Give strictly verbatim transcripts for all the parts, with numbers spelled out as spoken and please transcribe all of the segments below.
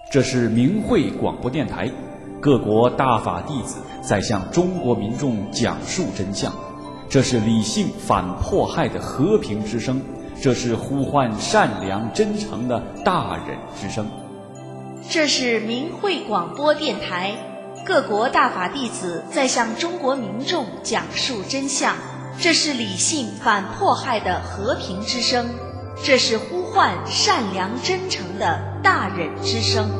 这是明慧广播电台，各国大法弟子在向中国民众讲述真相。这是理性反迫害的和平之声，这是呼唤善良真诚的大忍之声。 这是明慧广播电台，各国大法弟子在向中国民众讲述真相。这是理性反迫害的和平之声，这是呼唤善良真诚的大忍之声。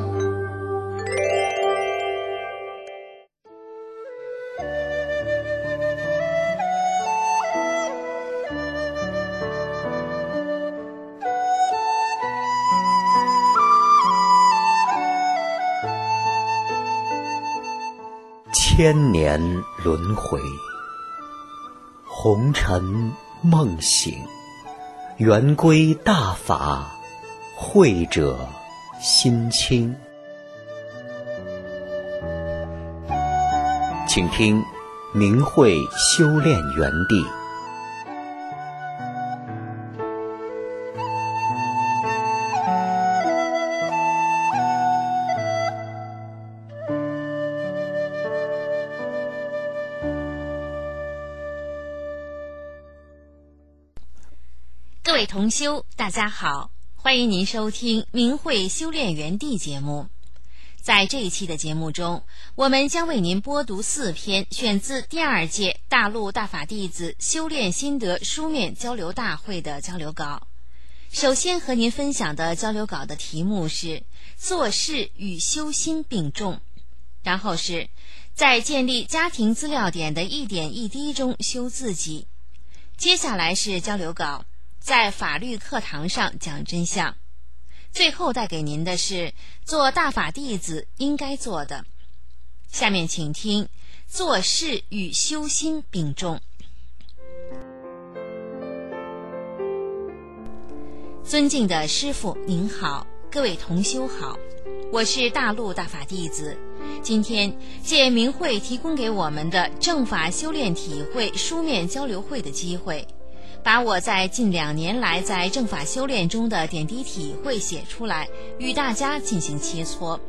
千年轮回，红尘梦醒，圆归大法，慧者心清。请听明慧修炼园地。 各位同修，大家好，欢迎您收听明慧修炼园地节目。在这一期的节目中，我们将为您播读四篇选自第二届大陆大法弟子修炼心得书面交流大会的交流稿。首先和您分享的交流稿的题目是做事与修心并重，然后是在建立家庭资料点的一点一滴中修自己。接下来是交流稿在法律课堂上讲真相，最后带给您的是做大法弟子应该做的。下面请听做事与修心并重。尊敬的师父您好，各位同修好，我是大陆大法弟子。今天借明慧提供给我们的正法修炼体会书面交流会的机会，把我在近两年来在正法修炼中的点滴体会写出来，与大家进行切磋。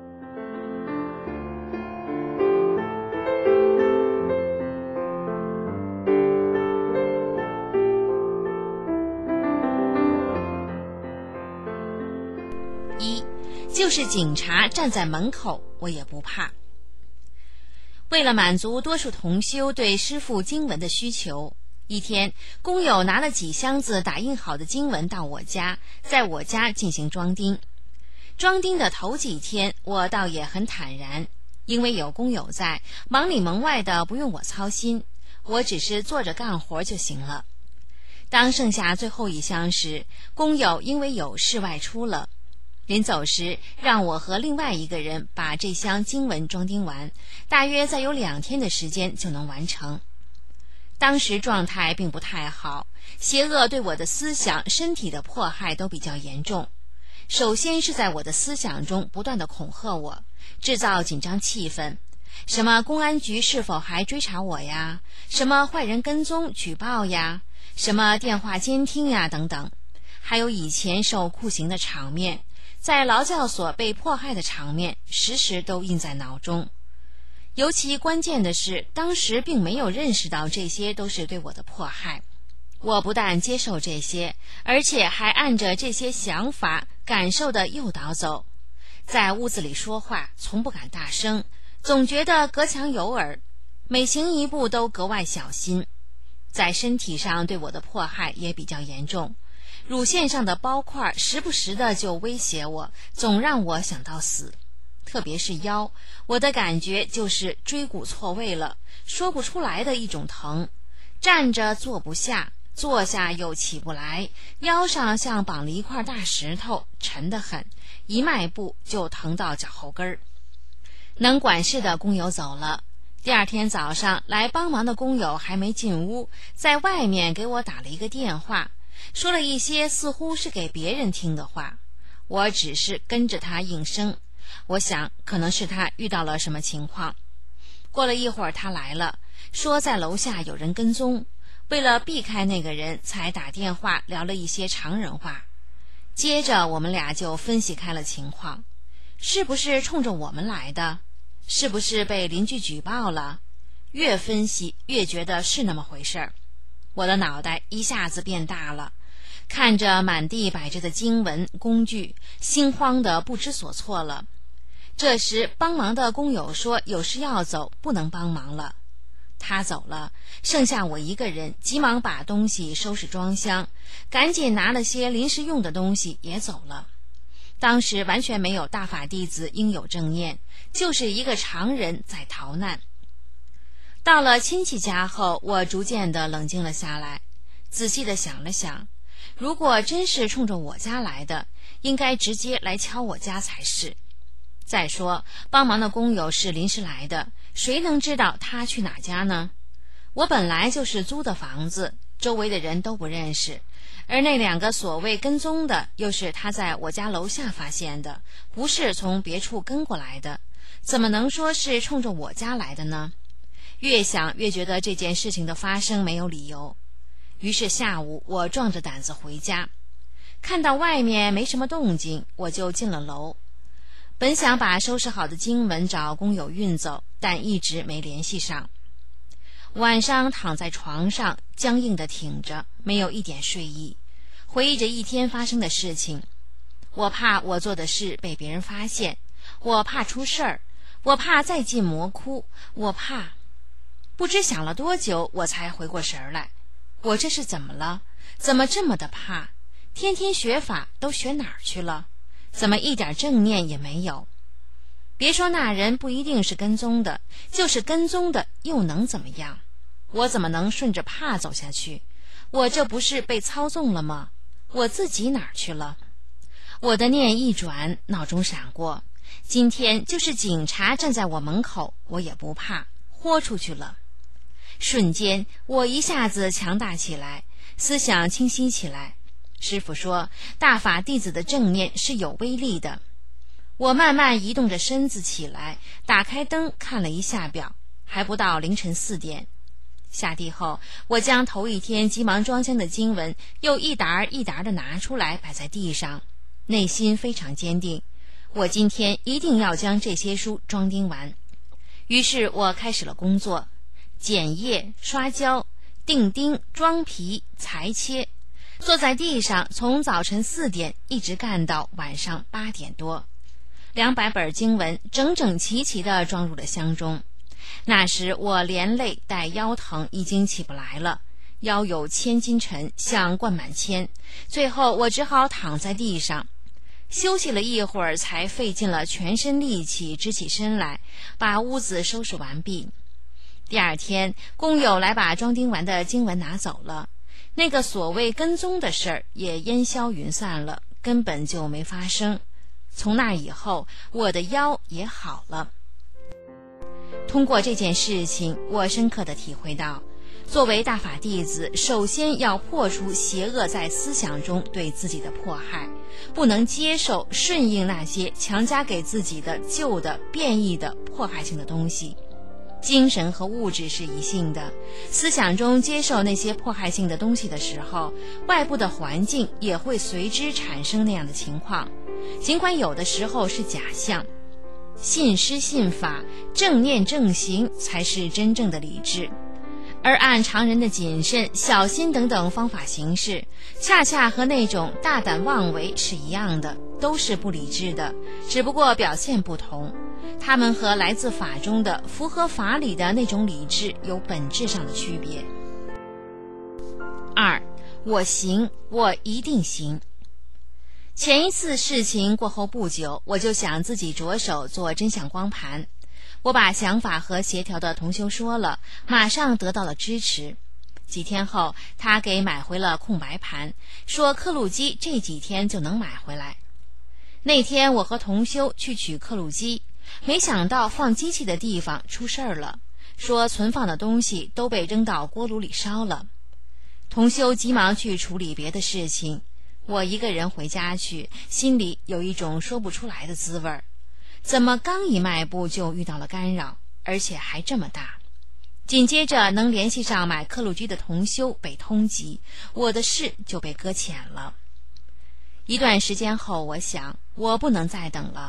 一，就是警察站在门口，我也不怕。为了满足多数同修对师父经文的需求，一天，工友拿了几箱子打印好的经文到我家，在我家进行装订。装订的头几天，我倒也很坦然，因为有工友在，忙里忙外的不用我操心，我只是坐着干活就行了。当剩下最后一箱时，工友因为有事外出了，临走时让我和另外一个人把这箱经文装订完，大约再有两天的时间就能完成。当时状态并不太好，邪恶对我的思想、身体的迫害都比较严重。首先是在我的思想中不断地恐吓我，制造紧张气氛，什么公安局是否还追查我呀，什么坏人跟踪举报呀，什么电话监听呀等等，还有以前受酷刑的场面，在劳教所被迫害的场面，时时都印在脑中。尤其关键的是，当时并没有认识到这些都是对我的迫害。我不但接受这些，而且还按着这些想法、感受的诱导走。在屋子里说话，从不敢大声，总觉得隔墙有耳，每行一步都格外小心。在身体上对我的迫害也比较严重，乳腺上的包块时不时的就威胁我，总让我想到死。特别是腰，我的感觉就是椎骨错位了，说不出来的一种疼，站着坐不下，坐下又起不来，腰上像绑了一块大石头，沉得很，一迈步就疼到脚后跟儿。能管事的工友走了，第二天早上来帮忙的工友还没进屋，在外面给我打了一个电话，说了一些似乎是给别人听的话，我只是跟着他应声。我想可能是他遇到了什么情况。过了一会儿他来了，说在楼下有人跟踪，为了避开那个人才打电话聊了一些常人话。接着我们俩就分析开了情况， 是不是冲着我们来的？是不是被邻居举报了？越分析越觉得是那么回事儿。我的脑袋一下子变大了，看着满地摆着的经文工具，心慌得不知所措了。这时帮忙的工友说有事要走，不能帮忙了。他走了，剩下我一个人，急忙把东西收拾装箱，赶紧拿了些临时用的东西也走了。当时完全没有大法弟子应有正念，就是一个常人在逃难。到了亲戚家后，我逐渐地冷静了下来，仔细地想了想，如果真是冲着我家来的，应该直接来敲我家才是。再说帮忙的工友是临时来的，谁能知道他去哪家呢？我本来就是租的房子，周围的人都不认识，而那两个所谓跟踪的又是他在我家楼下发现的，不是从别处跟过来的，怎么能说是冲着我家来的呢？越想越觉得这件事情的发生没有理由。于是下午我壮着胆子回家，看到外面没什么动静，我就进了楼。本想把收拾好的经文找工友运走，但一直没联系上。晚上躺在床上僵硬地挺着，没有一点睡意，回忆着一天发生的事情。我怕我做的事被别人发现，我怕出事儿，我怕再进魔窟，我怕……不知想了多久，我才回过神来。我这是怎么了？怎么这么的怕？天天学法都学哪儿去了？怎么一点正念也没有？别说那人不一定是跟踪的，就是跟踪的又能怎么样？我怎么能顺着怕走下去？我这不是被操纵了吗？我自己哪儿去了？我的念一转，脑中闪过，今天就是警察站在我门口，我也不怕，豁出去了。瞬间我一下子强大起来，思想清晰起来。师父说大法弟子的正念是有威力的。我慢慢移动着身子起来，打开灯看了一下表，还不到凌晨四点。下地后，我将头一天急忙装箱的经文又一沓一沓地拿出来摆在地上，内心非常坚定，我今天一定要将这些书装订完。于是我开始了工作，剪叶、刷胶、钉钉、装皮、裁切，坐在地上从早晨四点一直干到晚上八点多。两百本经文整整齐齐地装入了箱中。那时我连累带腰疼，已经起不来了，腰有千斤沉，像灌满铅。最后我只好躺在地上休息了一会儿，才费尽了全身力气直起身来，把屋子收拾完毕。第二天，工友来把装订完的经文拿走了，那个所谓跟踪的事儿也烟消云散了，根本就没发生。从那以后，我的腰也好了。通过这件事情，我深刻地体会到，作为大法弟子，首先要破除邪恶在思想中对自己的迫害，不能接受顺应那些强加给自己的旧的变异的迫害性的东西。精神和物质是一性的，思想中接受那些迫害性的东西的时候，外部的环境也会随之产生那样的情况，尽管有的时候是假象。信师信法，正念正行才是真正的理智，而按常人的谨慎、小心等等方法行事，恰恰和那种大胆妄为是一样的，都是不理智的，只不过表现不同。他们和来自法中的符合法理的那种理智有本质上的区别。二，我行，我一定行。前一次事情过后不久，我就想自己着手做真相光盘。我把想法和协调的同修说了，马上得到了支持。几天后，他给买回了空白盘，说刻录机这几天就能买回来。那天我和同修去取刻录机，没想到放机器的地方出事儿了，说存放的东西都被扔到锅炉里烧了。同修急忙去处理别的事情，我一个人回家去，心里有一种说不出来的滋味儿。怎么刚一迈步就遇到了干扰，而且还这么大？紧接着能联系上买刻录机的同修被通缉，我的事就被搁浅了。一段时间后，我想我不能再等了，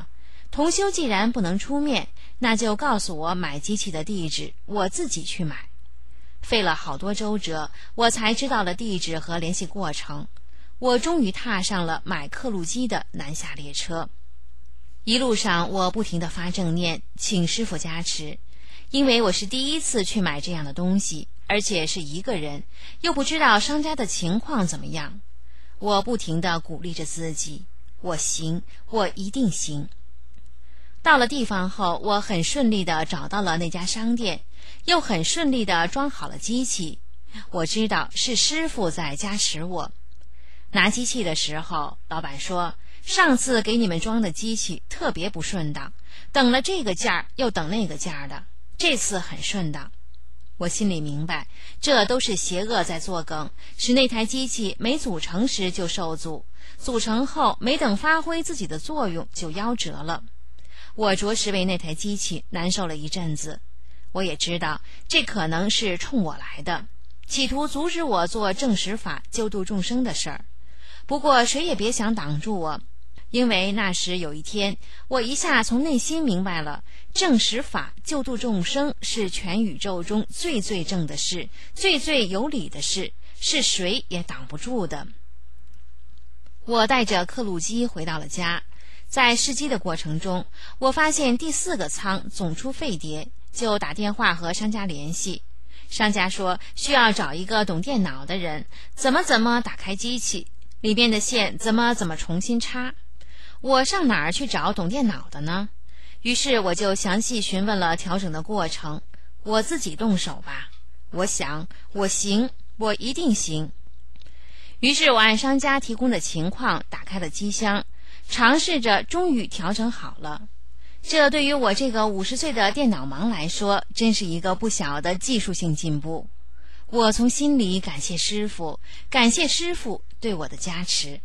同修既然不能出面，那就告诉我买机器的地址，我自己去买。费了好多周折，我才知道了地址和联系过程。我终于踏上了买刻录机的南下列车。一路上我不停地发正念，请师父加持，因为我是第一次去买这样的东西，而且是一个人，又不知道商家的情况怎么样。我不停地鼓励着自己，我行，我一定行。到了地方后，我很顺利地找到了那家商店，又很顺利地装好了机器。我知道是师父在加持我。拿机器的时候，老板说，上次给你们装的机器特别不顺当，等了这个件儿又等那个件儿的，这次很顺当。我心里明白，这都是邪恶在作梗，使那台机器没组成时就受阻，组成后没等发挥自己的作用就夭折了。我着实为那台机器难受了一阵子。我也知道这可能是冲我来的，企图阻止我做正实法救度众生的事儿。不过谁也别想挡住我，因为那时有一天，我一下从内心明白了，正实法救度众生是全宇宙中最最正的事，最最有理的事，是谁也挡不住的。我带着刻录机回到了家，在试机的过程中，我发现第四个仓总出废碟，就打电话和商家联系。商家说需要找一个懂电脑的人，怎么怎么打开机器，里面的线怎么怎么重新插。我上哪儿去找懂电脑的呢？于是我就详细询问了调整的过程。我自己动手吧，我想我行，我一定行。于是我按商家提供的情况打开了机箱，尝试着，终于调整好了。这对于我这个五十岁的电脑盲来说，真是一个不小的技术性进步。我从心里感谢师父，感谢师父对我的加持。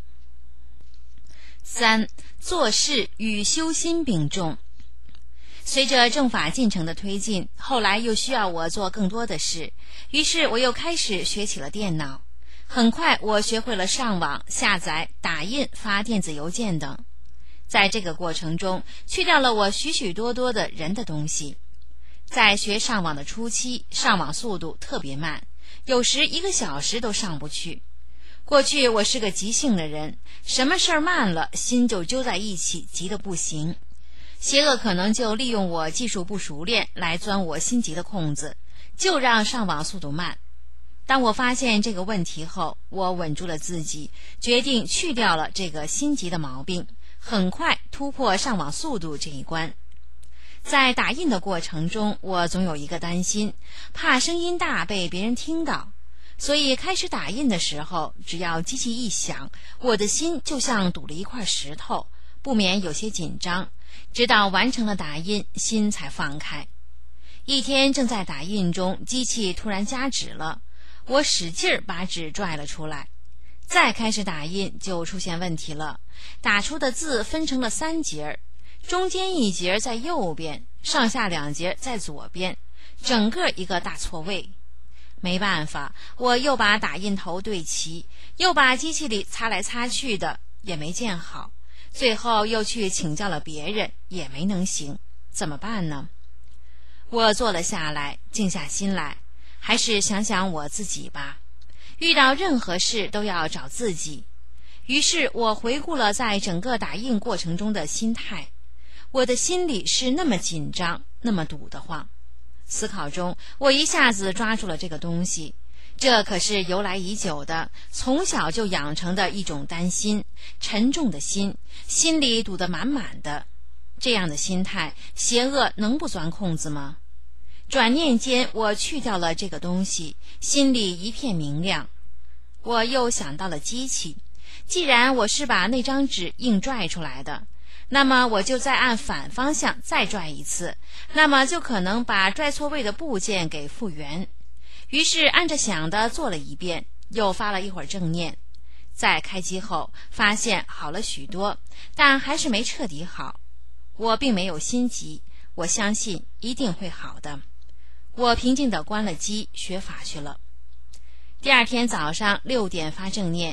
三、做事与修心并重。随着正法进程的推进，后来又需要我做更多的事，于是我又开始学起了电脑。很快我学会了上网、下载、打印、发电子邮件等。在这个过程中，去掉了我许许多多的人的东西。在学上网的初期，上网速度特别慢，有时一个小时都上不去。过去我是个急性的人，什么事儿慢了，心就揪在一起，急得不行。邪恶可能就利用我技术不熟练来钻我心急的空子，就让上网速度慢。当我发现这个问题后，我稳住了自己，决定去掉了这个心急的毛病，很快突破上网速度这一关。在打印的过程中，我总有一个担心，怕声音大被别人听到，所以开始打印的时候，只要机器一响，我的心就像堵了一块石头，不免有些紧张，直到完成了打印，心才放开。一天正在打印中，机器突然夹纸了，我使劲儿把纸拽了出来。再开始打印就出现问题了，打出的字分成了三节，中间一节在右边，上下两节在左边，整个一个大错位。没办法，我又把打印头对齐，又把机器里擦来擦去的，也没见好。最后又去请教了别人，也没能行。怎么办呢？我坐了下来，静下心来，还是想想我自己吧。遇到任何事都要找自己。于是我回顾了在整个打印过程中的心态，我的心里是那么紧张，那么堵得慌。思考中，我一下子抓住了这个东西，这可是由来已久的，从小就养成的一种担心，沉重的心，心里堵得满满的。这样的心态，邪恶能不钻空子吗？转念间，我去掉了这个东西，心里一片明亮。我又想到了机器，既然我是把那张纸硬拽出来的，那么我就再按反方向再拽一次，那么就可能把拽错位的部件给复原。于是按着想的做了一遍，又发了一会儿正念。在开机后发现好了许多，但还是没彻底好。我并没有心急，我相信一定会好的。我平静地关了机，学法去了。第二天早上六点发正念，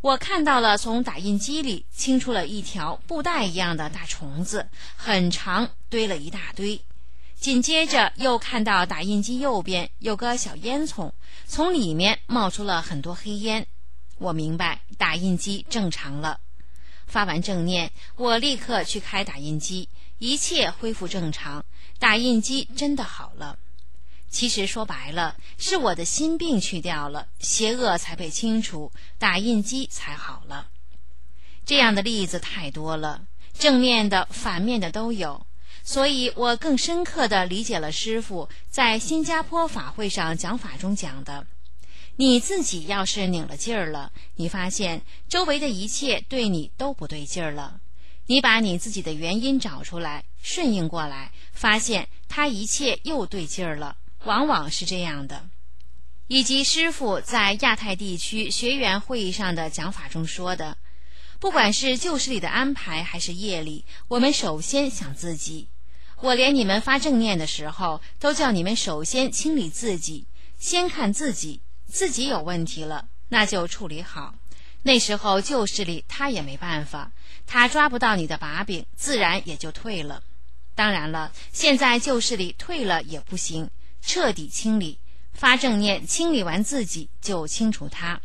我看到了从打印机里清出了一条布袋一样的大虫子，很长，堆了一大堆。紧接着又看到打印机右边有个小烟囱，从里面冒出了很多黑烟。我明白打印机正常了。发完正念，我立刻去开打印机，一切恢复正常，打印机真的好了。其实说白了，是我的心病去掉了，邪恶才被清除，打印机才好了。这样的例子太多了，正面的反面的都有，所以我更深刻地理解了师父在新加坡法会上讲法中讲的，你自己要是拧了劲儿了，你发现周围的一切对你都不对劲儿了，你把你自己的原因找出来，顺应过来，发现它一切又对劲儿了，往往是这样的。以及师父在亚太地区学员会议上的讲法中说的，不管是旧时里的安排还是业力，我们首先想自己。我连你们发正念的时候都叫你们首先清理自己，先看自己，自己有问题了，那就处理好。那时候旧时里他也没办法，他抓不到你的把柄，自然也就退了。当然了，现在旧时里退了也不行，彻底清理，发正念清理完自己就清除它。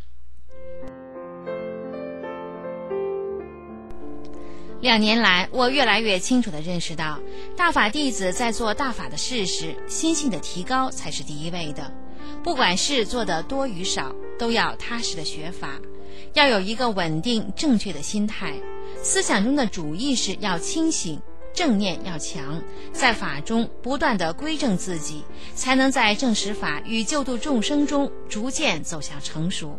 两年来，我越来越清楚地认识到，大法弟子在做大法的事时，心性的提高才是第一位的。不管事做的多与少，都要踏实的学法，要有一个稳定正确的心态，思想中的主意识要清醒，正念要强，在法中不断地归正自己，才能在正实法与救度众生中逐渐走向成熟。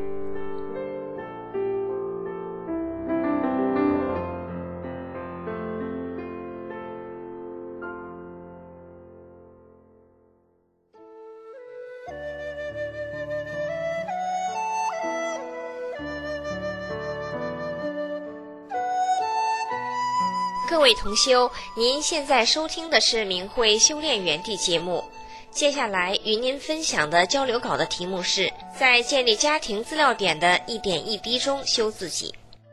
各位同修，您现在收听的是明慧修炼园地节目。接下来与您分享的交流稿的题目是在建立家庭资料点的一点一滴中修自己。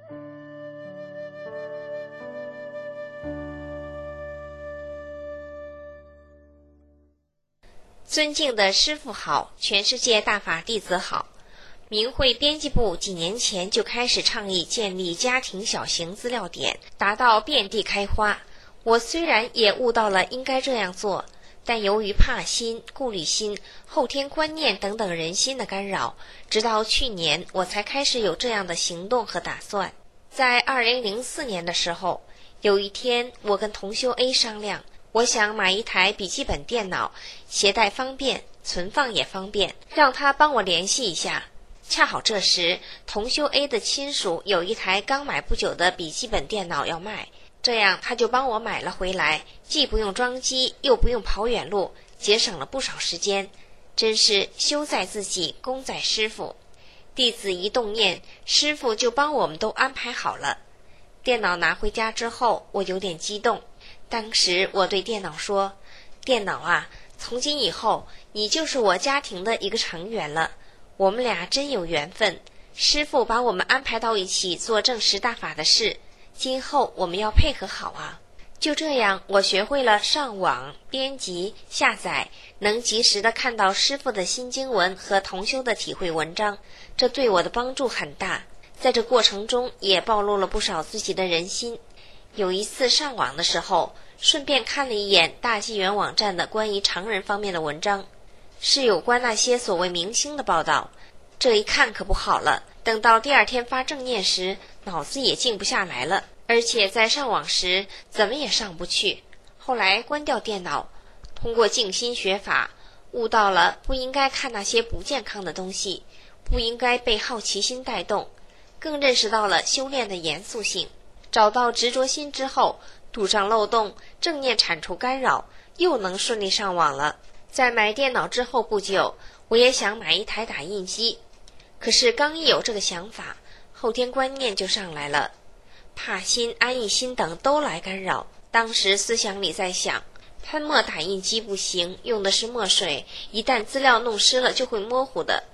尊敬的师父好，全世界大法弟子好。明慧编辑部几年前就开始倡议建立家庭小型资料点，达到遍地开花。我虽然也悟到了应该这样做，但由于怕心、顾虑心、后天观念等等人心的干扰，直到去年我才开始有这样的行动和打算。在二零零四年的时候，有一天我跟同修 A 商量，我想买一台笔记本电脑，携带方便，存放也方便，让他帮我联系一下。恰好这时同修 A 的亲属有一台刚买不久的笔记本电脑要卖，这样他就帮我买了回来，既不用装机又不用跑远路，节省了不少时间。真是修在自己，功在师父。弟子一动念，师父就帮我们都安排好了。电脑拿回家之后，我有点激动。当时我对电脑说，电脑啊，从今以后你就是我家庭的一个成员了，我们俩真有缘分，师父把我们安排到一起做正实大法的事，今后我们要配合好啊。就这样，我学会了上网、编辑、下载，能及时地看到师父的新经文和同修的体会文章，这对我的帮助很大。在这过程中也暴露了不少自己的人心。有一次上网的时候，顺便看了一眼大纪元网站的关于常人方面的文章，是有关那些所谓明星的报道。这一看可不好了，等到第二天发正念时，脑子也静不下来了，而且在上网时怎么也上不去。后来关掉电脑，通过静心学法，悟到了不应该看那些不健康的东西，不应该被好奇心带动，更认识到了修炼的严肃性。找到执着心之后，堵上漏洞，正念铲除干扰，又能顺利上网了。在买电脑之后不久，我也想买一台打印机，可是刚一有这个想法，后天观念就上来了，怕心、安逸心等都来干扰。当时思想里在想，喷墨打印机不行，用的是墨水，一旦资料弄湿了就会模糊的。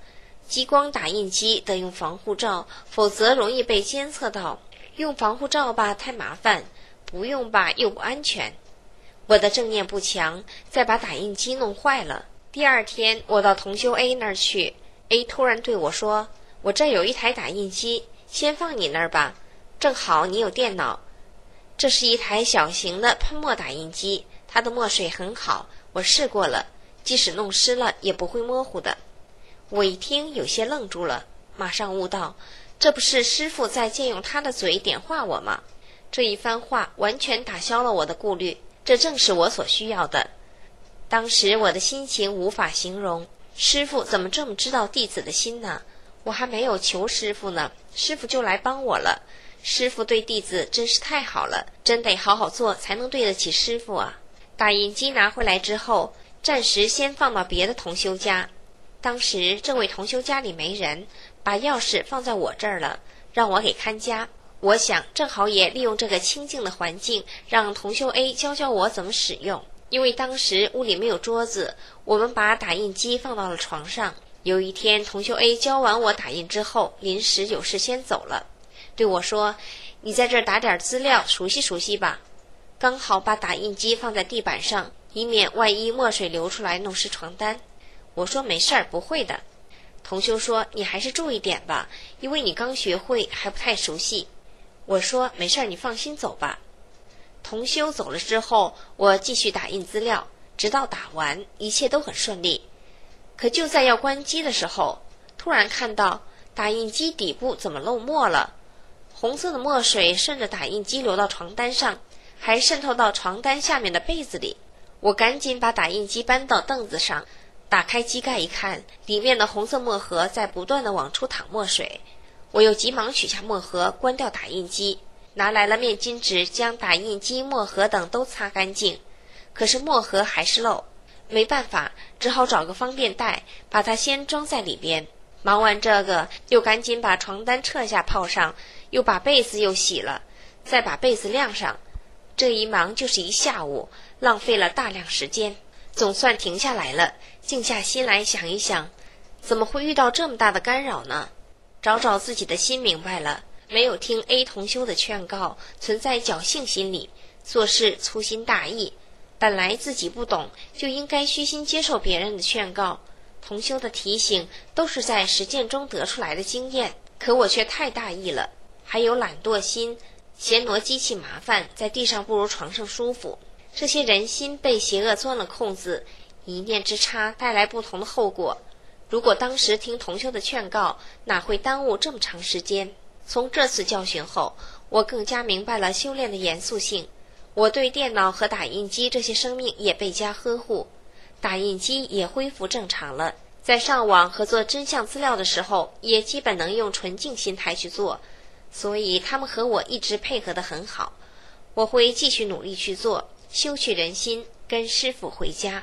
激光打印机得用防护罩，否则容易被监测到。用防护罩吧太麻烦，不用吧又不安全。我的正念不强，再把打印机弄坏了。第二天我到同修 A 那儿去， A 突然对我说，我这有一台打印机，先放你那儿吧，正好你有电脑。这是一台小型的喷墨打印机，它的墨水很好，我试过了，即使弄湿了也不会模糊的。我一听有些愣住了，马上悟到，这不是师父在借用他的嘴点化我吗？这一番话完全打消了我的顾虑，这正是我所需要的。当时我的心情无法形容，师父怎么这么知道弟子的心呢？我还没有求师父呢，师父就来帮我了。师父对弟子真是太好了，真得好好做才能对得起师父啊。打印机拿回来之后，暂时先放到别的同修家。当时这位同修家里没人，把钥匙放在我这儿了，让我给看家。我想正好也利用这个清静的环境，让同修 A 教教我怎么使用。因为当时屋里没有桌子，我们把打印机放到了床上。有一天同修 A 教完我打印之后，临时有事先走了，对我说，你在这儿打点资料熟悉熟悉吧。刚好把打印机放在地板上，以免万一墨水流出来弄湿床单。我说没事儿，不会的。同修说，你还是注意点吧，因为你刚学会还不太熟悉。我说没事儿，你放心走吧。同修走了之后，我继续打印资料，直到打完，一切都很顺利。可就在要关机的时候，突然看到打印机底部怎么漏墨了，红色的墨水顺着打印机流到床单上，还渗透到床单下面的被子里。我赶紧把打印机搬到凳子上，打开机盖一看，里面的红色墨盒在不断地往出淌墨水。我又急忙取下墨盒，关掉打印机，拿来了面巾纸，将打印机、墨盒等都擦干净。可是墨盒还是漏，没办法，只好找个方便袋，把它先装在里边。忙完这个，又赶紧把床单撤下泡上，又把被子又洗了，再把被子晾上。这一忙就是一下午，浪费了大量时间。总算停下来了，静下心来想一想，怎么会遇到这么大的干扰呢？找找自己的心，明白了，没有听 A 同修的劝告，存在侥幸心理，做事粗心大意。本来自己不懂，就应该虚心接受别人的劝告。同修的提醒都是在实践中得出来的经验，可我却太大意了，还有懒惰心，嫌挪机器麻烦，在地上不如床上舒服。这些人心被邪恶钻了空子，一念之差带来不同的后果。如果当时听同修的劝告，哪会耽误这么长时间？从这次教训后，我更加明白了修炼的严肃性。我对电脑和打印机这些生命也倍加呵护，打印机也恢复正常了。在上网和做真相资料的时候，也基本能用纯净心态去做，所以他们和我一直配合得很好。我会继续努力去做，修去人心，跟师父回家。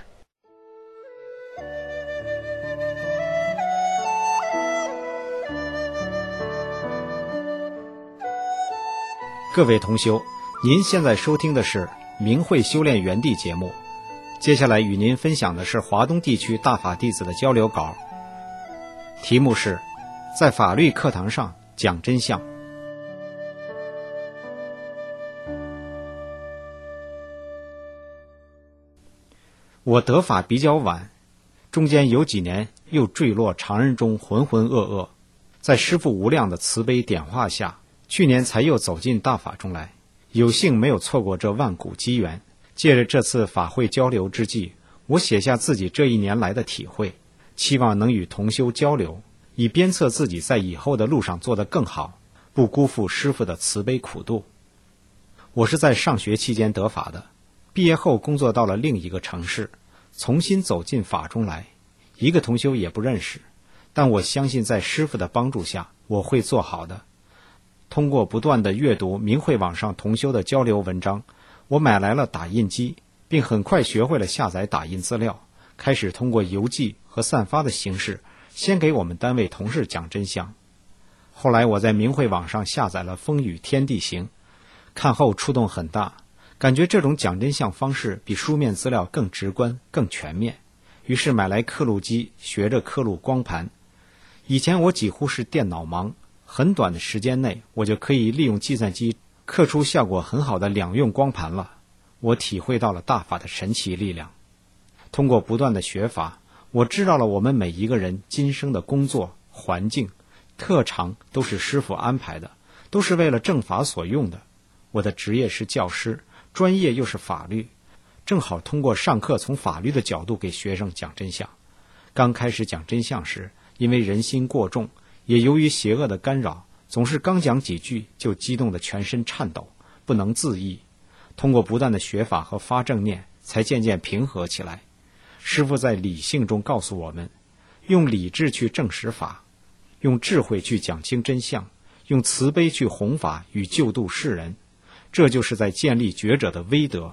各位同修，您现在收听的是明慧修炼园地节目，接下来与您分享的是华东地区大法弟子的交流稿，题目是在法律课堂上讲真相。我得法比较晚，中间有几年又坠落常人中浑浑噩噩，在师父无量的慈悲点化下，去年才又走进大法中来，有幸没有错过这万古机缘。借着这次法会交流之际，我写下自己这一年来的体会，期望能与同修交流，以鞭策自己在以后的路上做得更好，不辜负师父的慈悲苦度。我是在上学期间得法的，毕业后工作到了另一个城市，重新走进法中来，一个同修也不认识，但我相信在师父的帮助下，我会做好的。通过不断的阅读明慧网上同修的交流文章，我买来了打印机，并很快学会了下载打印资料，开始通过邮寄和散发的形式，先给我们单位同事讲真相。后来我在明慧网上下载了《风雨天地行》，看后触动很大，感觉这种讲真相方式比书面资料更直观、更全面。于是买来刻录机，学着刻录光盘。 以前我几乎是电脑盲，很短的时间内我就可以利用计算机刻出效果很好的两用光盘了。我体会到了大法的神奇力量。通过不断的学法，我知道了我们每一个人今生的工作、环境、特长都是师父安排的，都是为了正法所用的。我的职业是教师，专业又是法律，正好通过上课从法律的角度给学生讲真相。刚开始讲真相时，因为人心过重，也由于邪恶的干扰，总是刚讲几句就激动得全身颤抖，不能自抑。通过不断的学法和发正念，才渐渐平和起来。师父在理性中告诉我们，用理智去证实法，用智慧去讲清真相，用慈悲去弘法与救度世人，这就是在建立觉者的威德。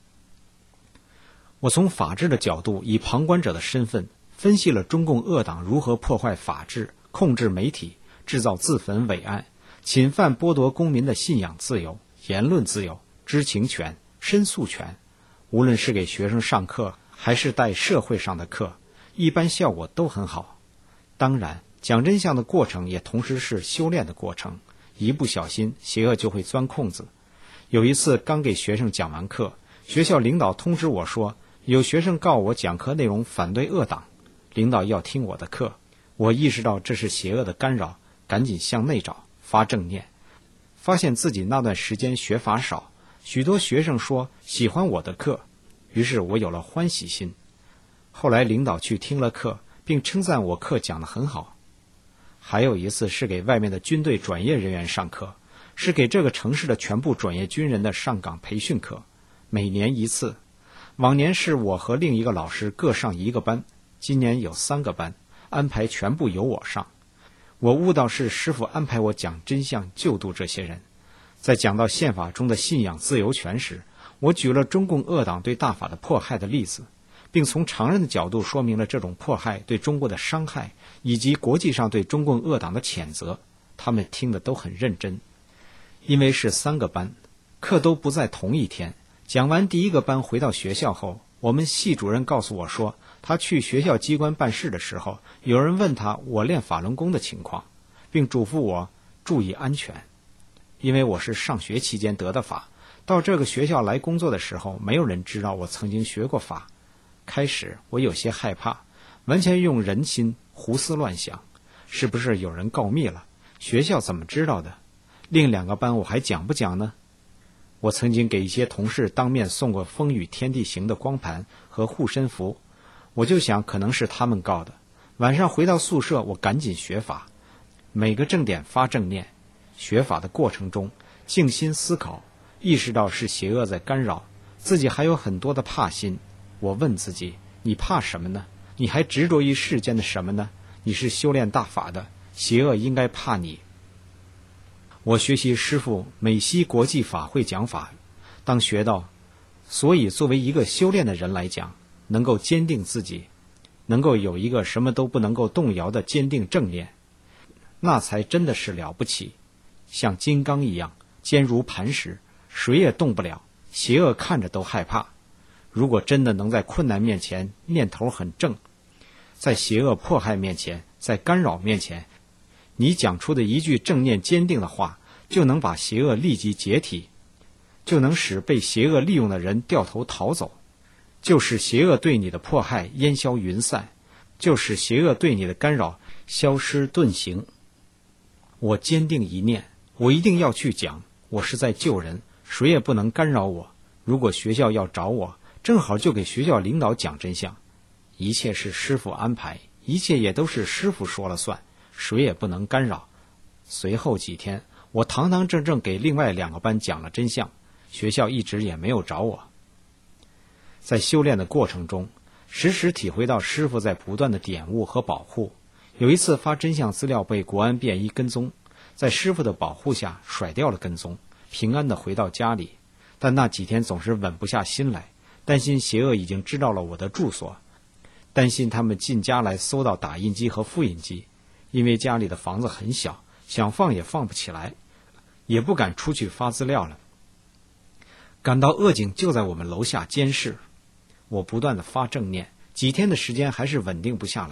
我从法治的角度，以旁观者的身份，分析了中共恶党如何破坏法治、控制媒体、制造自焚伪案、侵犯剥夺公民的信仰自由、言论自由、知情权、申诉权。无论是给学生上课，还是带社会上的课，一般效果都很好。当然，讲真相的过程也同时是修炼的过程，一不小心邪恶就会钻空子。有一次刚给学生讲完课，学校领导通知我说，有学生告我讲课内容反对恶党，领导要听我的课。我意识到这是邪恶的干扰，赶紧向内找，发正念。发现自己那段时间学法少，许多学生说喜欢我的课，于是我有了欢喜心。后来领导去听了课，并称赞我课讲得很好。还有一次是给外面的军队转业人员上课，是给这个城市的全部转业军人的上岗培训课，每年一次。往年是我和另一个老师各上一个班，今年有三个班，安排全部由我上。我悟到是师父安排我讲真相，救度这些人。在讲到宪法中的信仰自由权时，我举了中共恶党对大法的迫害的例子，并从常人的角度说明了这种迫害对中国的伤害，以及国际上对中共恶党的谴责。他们听得都很认真。因为是三个班，课都不在同一天。讲完第一个班回到学校后，我们系主任告诉我说，他去学校机关办事的时候，有人问他我练法轮功的情况，并嘱咐我注意安全。因为我是上学期间得的法，到这个学校来工作的时候，没有人知道我曾经学过法。开始我有些害怕，完全用人心胡思乱想，是不是有人告密了？学校怎么知道的？另两个班我还讲不讲呢？我曾经给一些同事当面送过风雨天地行的光盘和护身符，我就想可能是他们告的。晚上回到宿舍，我赶紧学法，每个正点发正念。学法的过程中，静心思考，意识到是邪恶在干扰，自己还有很多的怕心。我问自己，你怕什么呢？你还执着于世间的什么呢？你是修炼大法的，邪恶应该怕你。我学习师父美西国际法会讲法，当学到，所以作为一个修炼的人来讲，能够坚定自己，能够有一个什么都不能够动摇的坚定正念，那才真的是了不起。像金刚一样坚如磐石，谁也动不了，邪恶看着都害怕。如果真的能在困难面前念头很正，在邪恶迫害面前，在干扰面前，你讲出的一句正念坚定的话，就能把邪恶立即解体，就能使被邪恶利用的人掉头逃走，就使邪恶对你的迫害烟消云散，就使邪恶对你的干扰消失遁形。我坚定一念，我一定要去讲，我是在救人，谁也不能干扰我。如果学校要找我，正好就给学校领导讲真相。一切是师父安排，一切也都是师父说了算，谁也不能干扰。随后几天，我堂堂正正给另外两个班讲了真相，学校一直也没有找我。在修炼的过程中，时时体会到师父在不断的点悟和保护。有一次发真相资料被国安便衣跟踪，在师父的保护下甩掉了跟踪，平安地回到家里。但那几天总是稳不下心来，担心邪恶已经知道了我的住所，担心他们进家来搜到打印机和复印机，因为家里的房子很小，想放也放不起来，也不敢出去发资料了。感到恶警就在我们楼下监视，我不断地发正念，几天的时间还是稳定不下来，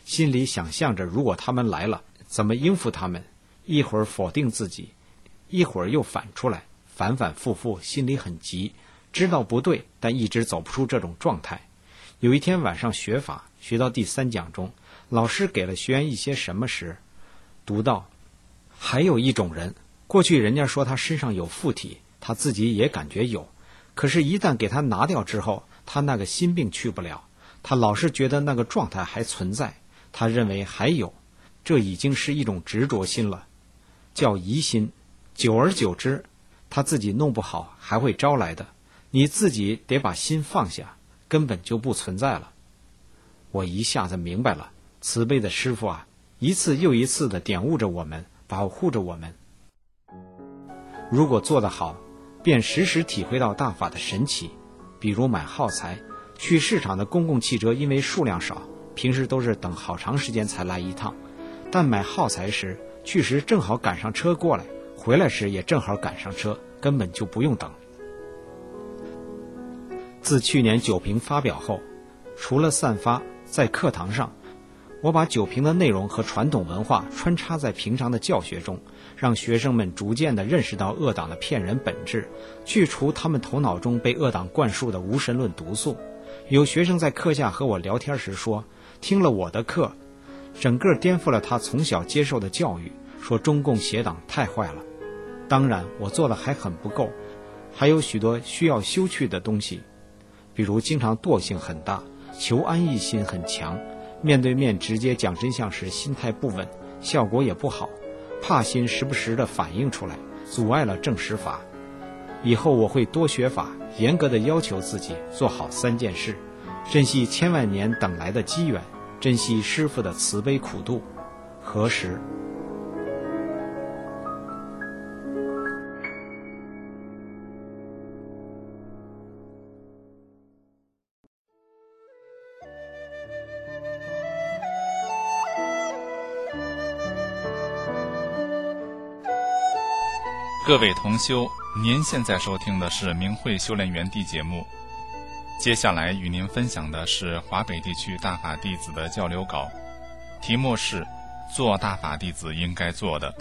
心里想象着如果他们来了，怎么应付他们，一会儿否定自己，一会儿又反出来，反反复复，心里很急，知道不对，但一直走不出这种状态。有一天晚上学法，学到第三讲中，老师给了学员一些什么时，读到还有一种人，过去人家说他身上有附体，他自己也感觉有，可是一旦给他拿掉之后，他那个心病去不了，他老是觉得那个状态还存在，他认为还有，这已经是一种执着心了，叫疑心，久而久之他自己弄不好还会招来的，你自己得把心放下，根本就不存在了。我一下子明白了，慈悲的师父啊，一次又一次地点悟着我们，保护着我们。如果做得好，便时时体会到大法的神奇。比如买耗材，去市场的公共汽车因为数量少，平时都是等好长时间才来一趟，但买耗材时去时正好赶上车过来，回来时也正好赶上车，根本就不用等。自去年九评发表后，除了散发，在课堂上我把九评的内容和传统文化穿插在平常的教学中，让学生们逐渐地认识到恶党的骗人本质，去除他们头脑中被恶党灌输的无神论毒素。有学生在课下和我聊天时说，听了我的课，整个颠覆了他从小接受的教育，说中共邪党太坏了。当然我做的还很不够，还有许多需要修去的东西，比如经常惰性很大，求安逸心很强，面对面直接讲真相时心态不稳，效果也不好，怕心时不时地反映出来，阻碍了正实法。以后我会多学法，严格地要求自己做好三件事，珍惜千万年等来的机缘，珍惜师父的慈悲苦度。何时？ 各位同修，您现在收听的是明慧修炼园地节目。接下来与您分享的是华北地区大法弟子的交流稿，题目是做大法弟子应该做的。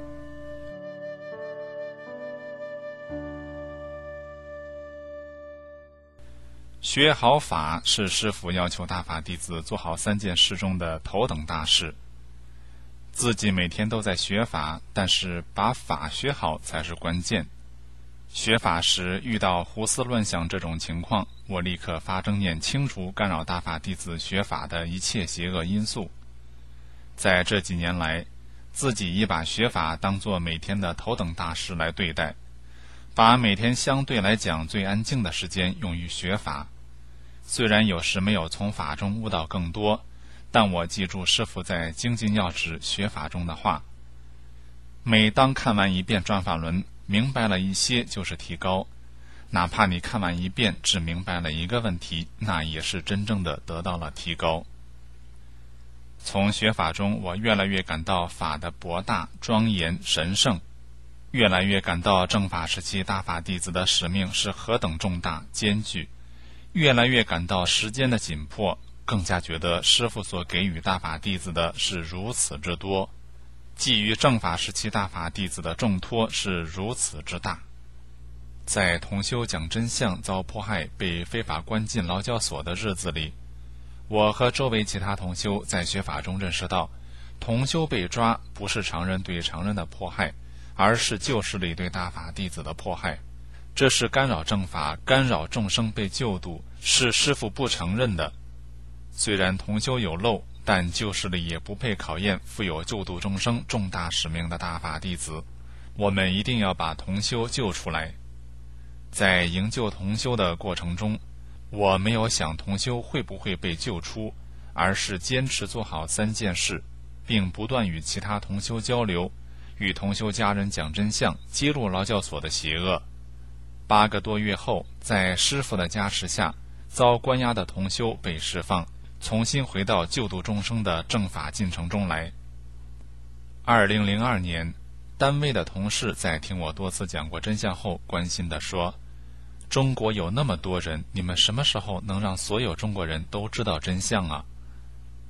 学好法是师父要求大法弟子做好三件事中的头等大事。自己每天都在学法，但是把法学好才是关键。学法时遇到胡思乱想这种情况，我立刻发正念清除干扰大法弟子学法的一切邪恶因素。在这几年来，自己已把学法当作每天的头等大事来对待，把每天相对来讲最安静的时间用于学法。虽然有时没有从法中悟到更多，但我记住师父在精进要旨学法中的话，每当看完一遍转法轮，明白了一些就是提高，哪怕你看完一遍只明白了一个问题，那也是真正的得到了提高。从学法中，我越来越感到法的博大、庄严、神圣，越来越感到正法时期大法弟子的使命是何等重大、艰巨，越来越感到时间的紧迫，更加觉得师父所给予大法弟子的是如此之多，寄予正法时期大法弟子的重托是如此之大。在同修讲真相遭迫害被非法关进劳教所的日子里，我和周围其他同修在学法中认识到，同修被抓不是常人对常人的迫害，而是旧势力对大法弟子的迫害。这是干扰正法、干扰众生被救度，是师父不承认的。虽然同修有漏，但旧势力也不配考验负有救度众生重大使命的大法弟子。我们一定要把同修救出来。在营救同修的过程中，我没有想同修会不会被救出，而是坚持做好三件事，并不断与其他同修交流，与同修家人讲真相，揭露劳教所的邪恶。八个多月后，在师父的加持下，遭关押的同修被释放，重新回到救度众生的正法进程中来。二零零二年，单位的同事在听我多次讲过真相后，关心地说，中国有那么多人，你们什么时候能让所有中国人都知道真相啊？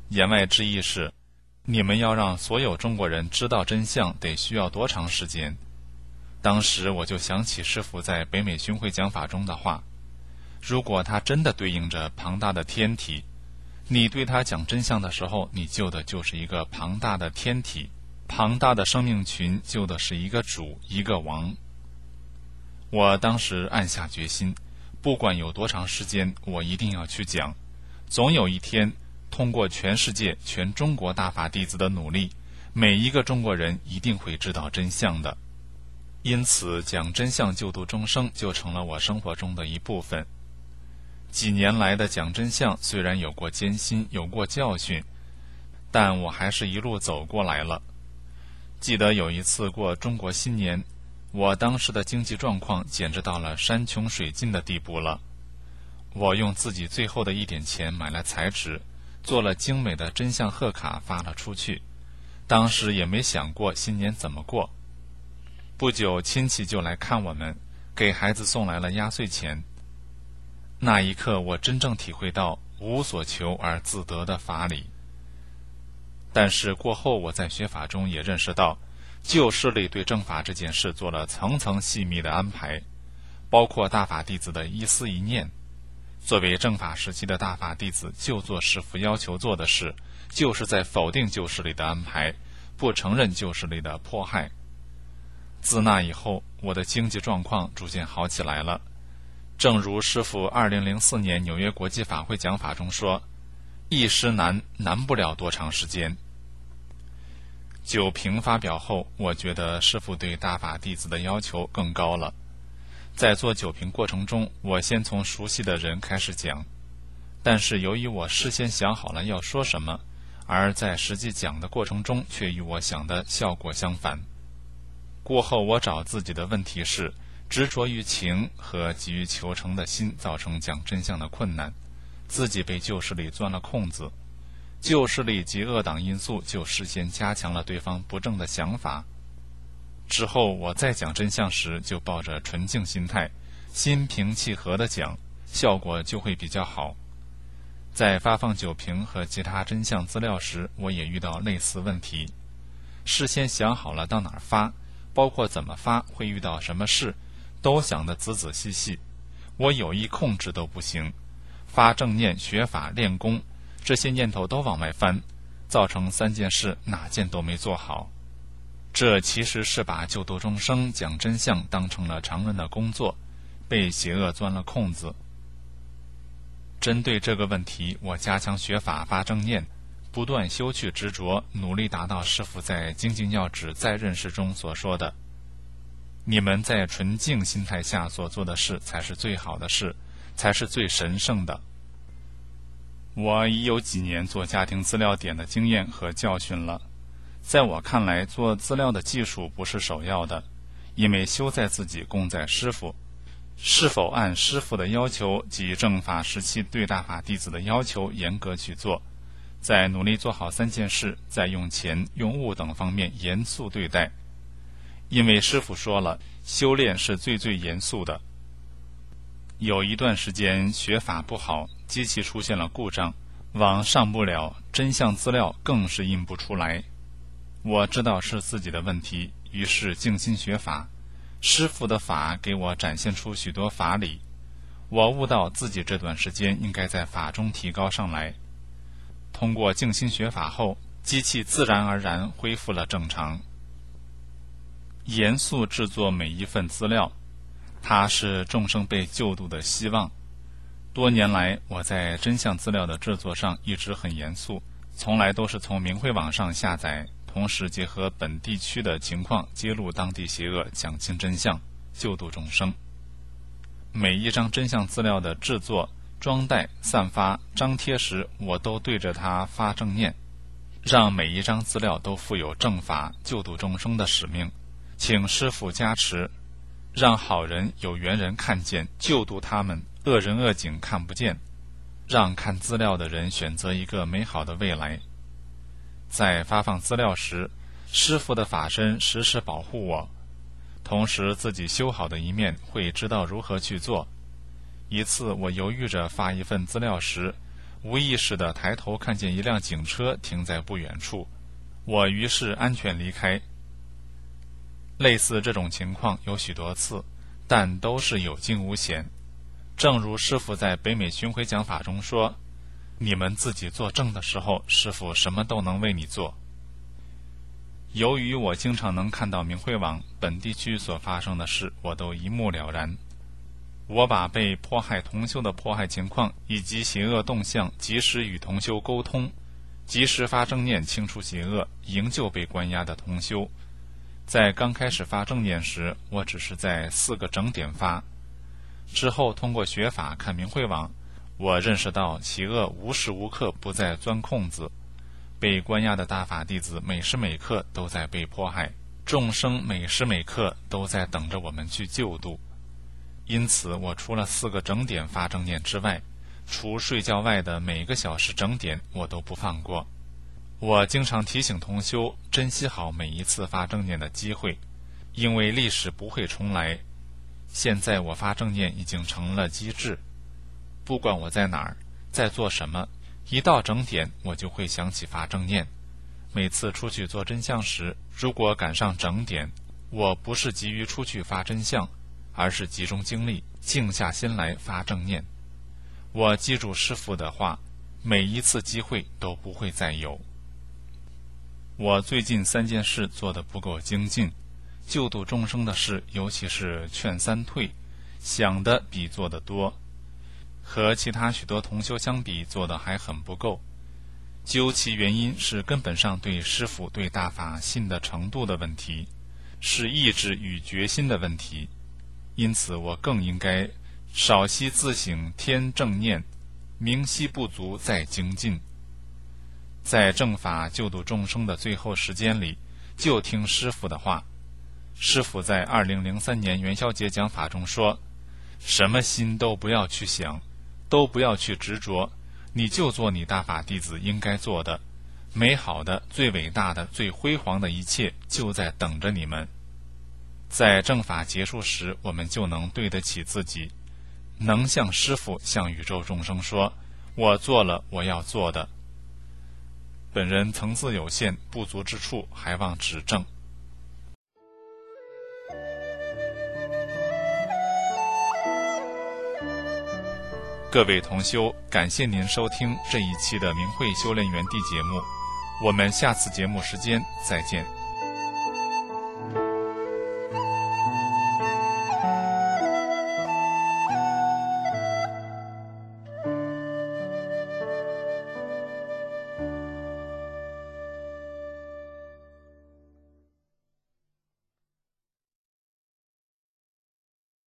言外之意是，你们要让所有中国人知道真相得需要多长时间？当时我就想起师父在北美巡回讲法中的话，如果他真的对应着庞大的天体，你对他讲真相的时候，你救的就是一个庞大的天体，庞大的生命群救的是一个主，一个王。我当时暗下决心，不管有多长时间，我一定要去讲。总有一天，通过全世界全中国大法弟子的努力，每一个中国人一定会知道真相的。因此，讲真相救度众生就成了我生活中的一部分。几年来的讲真相虽然有过艰辛，有过教训，但我还是一路走过来了。记得有一次过中国新年，我当时的经济状况简直到了山穷水尽的地步了。我用自己最后的一点钱买了彩纸，做了精美的真相贺卡发了出去。当时也没想过新年怎么过。不久亲戚就来看我们，给孩子送来了压岁钱。那一刻我真正体会到无所求而自得的法理。但是过后我在学法中也认识到，旧势力对正法这件事做了层层细密的安排，包括大法弟子的一思一念。作为正法时期的大法弟子，就做师父要求做的事，就是在否定旧势力的安排，不承认旧势力的迫害。自那以后，我的经济状况逐渐好起来了。正如师父二零零四年纽约国际法会讲法中说，一时难，难不了多长时间。九评发表后，我觉得师父对大法弟子的要求更高了。在做九评过程中，我先从熟悉的人开始讲，但是由于我事先想好了要说什么，而在实际讲的过程中却与我想的效果相反。过后我找自己的问题是，执着于情和急于求成的心造成讲真相的困难，自己被旧势力钻了空子。旧势力及恶党因素就事先加强了对方不正的想法。之后我再讲真相时，就抱着纯净心态，心平气和地讲，效果就会比较好。在发放九评和其他真相资料时，我也遇到类似问题。事先想好了到哪儿发，包括怎么发，会遇到什么事，都想得仔仔细细。我有意控制都不行，发正念、学法、练功，这些念头都往外翻，造成三件事哪件都没做好。这其实是把救度众生、讲真相当成了常人的工作，被邪恶钻了空子。针对这个问题，我加强学法、发正念，不断修去执着，努力达到师父在精进要旨在认识中所说的：你们在纯净心态下所做的事才是最好的事，才是最神圣的。我已有几年做家庭资料点的经验和教训了。在我看来，做资料的技术不是首要的，因为修在自己，功在师父。是否按师父的要求及正法时期对大法弟子的要求严格去做，在努力做好三件事，在用钱、用物等方面严肃对待。因为师父说了，修炼是最最严肃的。有一段时间学法不好，机器出现了故障，网上不了，真相资料更是印不出来。我知道是自己的问题，于是静心学法。师父的法给我展现出许多法理，我悟到自己这段时间应该在法中提高上来。通过静心学法后，机器自然而然恢复了正常。严肃制作每一份资料，它是众生被救度的希望。多年来，我在真相资料的制作上一直很严肃，从来都是从明慧网上下载，同时结合本地区的情况，揭露当地邪恶，讲清真相，救度众生。每一张真相资料的制作、装袋、散发、张贴时，我都对着它发正念，让每一张资料都负有正法、救度众生的使命。请师父加持，让好人有缘人看见，救度他们；恶人恶景看不见，让看资料的人选择一个美好的未来。在发放资料时，师父的法身时时保护我，同时自己修好的一面会知道如何去做。一次我犹豫着发一份资料时， 无意识地抬头看见一辆警车停在不远处，我于是安全离开。类似这种情况有许多次，但都是有惊无险。正如师父在北美巡回讲法中说，你们自己做正的时候，师父什么都能为你做。由于我经常能看到明慧网本地区所发生的事，我都一目了然。我把被迫害同修的迫害情况以及邪恶动向及时与同修沟通，及时发正念清除邪恶，营救被关押的同修。在刚开始发正念时，我只是在四个整点发，之后通过学法看明慧网，我认识到邪恶无时无刻不在钻空子，被关押的大法弟子每时每刻都在被迫害，众生每时每刻都在等着我们去救度。因此我除了四个整点发正念之外，除睡觉外的每个小时整点我都不放过。我经常提醒同修珍惜好每一次发正念的机会，因为历史不会重来。现在我发正念已经成了机制，不管我在哪儿，在做什么，一到整点我就会想起发正念。每次出去做真相时，如果赶上整点，我不是急于出去发真相，而是集中精力静下心来发正念。我记住师父的话，每一次机会都不会再有。我最近三件事做得不够精进，救度众生的事，尤其是劝三退，想的比做的多，和其他许多同修相比，做的还很不够。究其原因，是根本上对师父对大法信的程度的问题，是意志与决心的问题。因此我更应该少息自省添正念，明晰不足再精进。在正法救度众生的最后时间里，就听师父的话。师父在二零零三年元宵节讲法中说，什么心都不要去想，都不要去执着，你就做你大法弟子应该做的，美好的、最伟大的、最辉煌的一切就在等着你们。在正法结束时，我们就能对得起自己，能向师父、向宇宙众生说，我做了我要做的。本人层次有限，不足之处还望指正。各位同修，感谢您收听这一期的明慧修炼园地节目，我们下次节目时间再见。